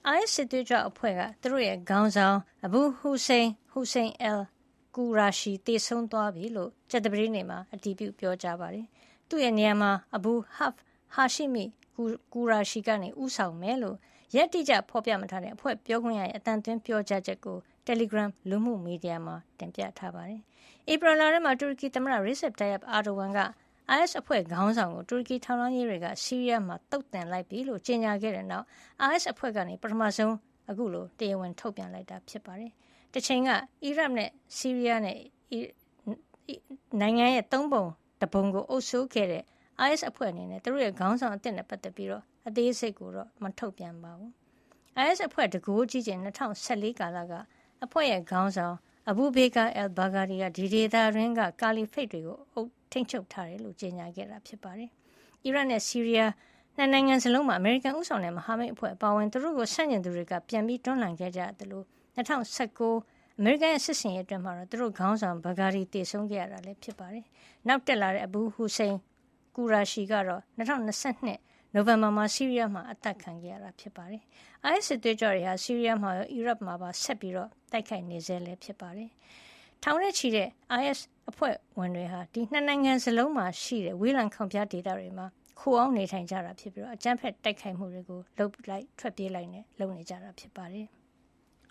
IS စစ်သွေးကြွအဖွဲ့ကသူတို့ရဲ့ခေါင်းဆောင် Abu Hussein al-Qurashi သေဆုံးသွားပြီလို့ကြာသပတေးနေ့မှာအတည်ပြုပြောကြားပါတယ်။သူ့ရဲ့နေရာမှာ Abu Hafs Hashemi Qurashi ကနေဦးဆောင်မယ်လို့ရက်တိကျဖော်ပြမထားတဲ့အဖွဲ့ပြောခွင့်ရရဲ့အတန်သွင်းပြောကြားချက်ကို Telegram လူမှုမီဒီယာမှာတင်ပြထားပါတယ်။ဧပြီလထဲမှာတူရကီသမ္မတ Recep Tayyip Erdogan က IS အဖွဲ့ခေါင်းဆောင်ကိုတူရကီထောက်လှမ်းရေးတွေကဆီးရီးယားမှာသုတ်သင်လိုက်ပြီလို့ကြေညာခဲ့တဲ့နောက် IS အဖွဲ့ကနေပထမဆုံးအခုလိုတရားဝင်ထုတ်ပြန်လိုက်တာဖြစ်ပါတယ်။တစ်ချိန်ကအီရတ်နဲ့ဆီးရီးယားနဲ့နိုင်ငံရဲ့3ပုံတစ်ပုံကိုအုပ်စိုးခဲ့တဲ့ IS အဖွဲ့အနေနဲ့သူတို့ရဲ့ခေါင်းဆောင်အသစ်နဲ့ပတ်သက်ပြီးတော့အသေးစိတ်ကိုတော့မထုတ်ပြန်ပါဘူး။ IS အဖွဲ့တကိုးကြီးကျယ်2014ကာလကအဖွဲ့ရဲ့ခေါင်းဆောင် Abu Bakr al-Baghdadi ကဒီဒေသတွင်းကကာလီဖိတ်တွေကိုထိန်းချုပ်ထားတယ်လို့ကြေညာခဲ့တာဖြစ်ပါတယ်။အီရတ်နဲ့ဆီးရီးယားနှစ်နိုင်ငံစလုံးမှာအမေရိကန်ဦးဆောင်တဲ့မဟာမိတ်အဖွဲ့အပါအဝင်သူတို့ကိုဆန့်ကျင်သူတွေကပြန်ပြီးတွန်းလှန်ခဲ့ကြတယ်လို့2019အမေရိကန်ရဲ့စစ်စင်ရေးအတွင်းမှာတော့သူတို့ခေါင်းဆောင် Baghdadi သေဆုံးခဲ့ရတာလည်းဖြစ်ပါတယ်။နောက်တက်လာတဲ့ Abu Hussein Qurashi ကတော့2022နိုဝင်ဘာမှာဆီးရီးယားမှာအသက်ခံခဲ့ရတာဖြစ်ပါတယ်။ IS စစ်သွေးကြွတွေဟာဆီးရီးယားမှာရောအီရတ်မှာပါဆက်ပြီးတော့တိုက်ခိုက်နေဆဲလည်းဖြစ်ပါတယ်။ထောင်နဲ့ချီတဲ့ IS အဖွဲ့ဝင်တွေဟာဒီနှစ်နိုင်ငံစလုံးမှာရှိတဲ့ဝေးလံခေါင်ဖျားဒေသတွေမှာခိုအောင်နေထိုင်ကြတာဖြစ်ပြီးတော့အကြမ်းဖက်တိုက်ခိုက်မှုတွေကိုလုပ်လိုက်ထွက်ပြေးလိုက်နဲ့လုပ်နေကြတာဖြစ်ပါတယ်။